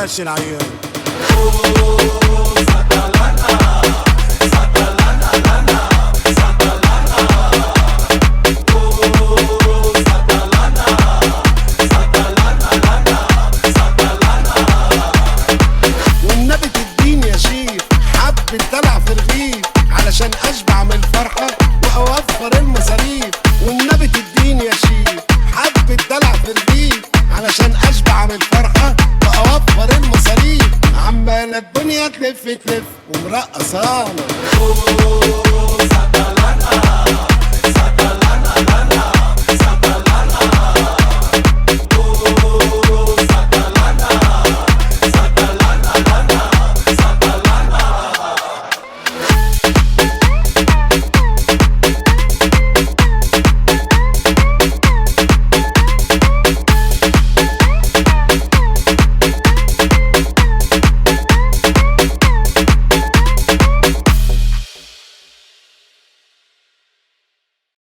تنساش العيال. والنبي تديني يا شيخ حبة دلع في رغيف علشان اشبع من الفرحة واوفر المصاريف. والنبي تديني يا شيخ حبة دلع في رغيف علشان اشبع من الفرحة واوفر المصاريف. عمالة الدنيا تلف تلف ومرقصات